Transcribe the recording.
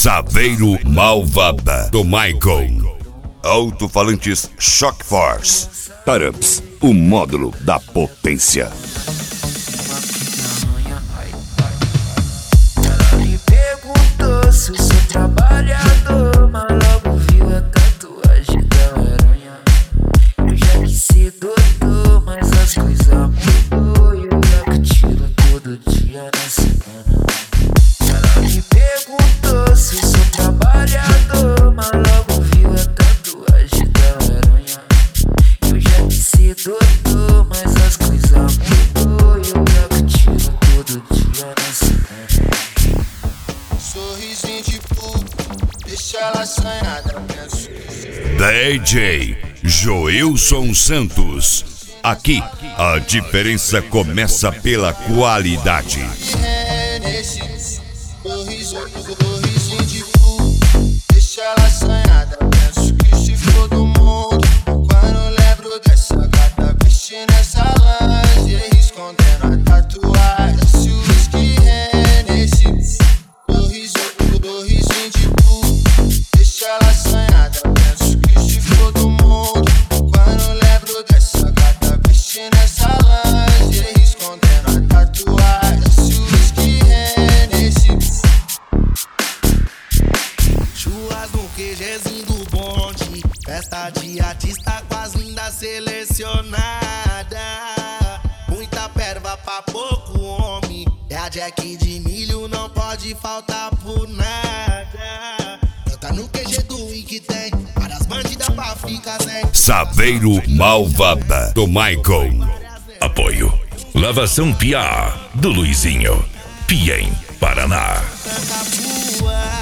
Saveiro Malvada, do Michael. Alto-falantes Shock Force. Taramps, o módulo da potência. Ela me perguntou se eu sou trabalhador, mas logo viu a tatuagem da aranha. Eu já quis ser doutor, mas as coisas mudou e eu já tiro todo dia na semana. Ela me perguntou se eu sou trabalhador, mas logo viu a tatuagem da aranha. Eu já quis ser doutor, mas as coisas mudou e eu já tiro todo dia na semana. Sorrisinho de puto, deixa ela assanhada, penso. DJ Joilson Santos. Aqui, a diferença começa pela qualidade. É nesse sorrisinho de puto, deixa ela assanhada, penso que se for do mundo. Quando lembro dessa gata vestindo essa lingerie, escondendo a tatuagem. Se o whisky é nesse sorrisinho de puto, deixa ela assanhada, penso que se for do mundo. Quando lembro dessa gata vestindo essa lingerie, escondendo a tatuagem. Se o whisky é nesse Chuas no QGzinho do bonde, festa de artista com as lindas selecionadas. Muita perva pra pouco homem, é a Jack de milho, não pode faltar por nada. Canta no QG do Win que tem várias bandidas pra ficar sem. Saveiro Malvada, do Michael. Apoio Lavação Piá, do Luizinho. Piem, Paraná. Canta voar.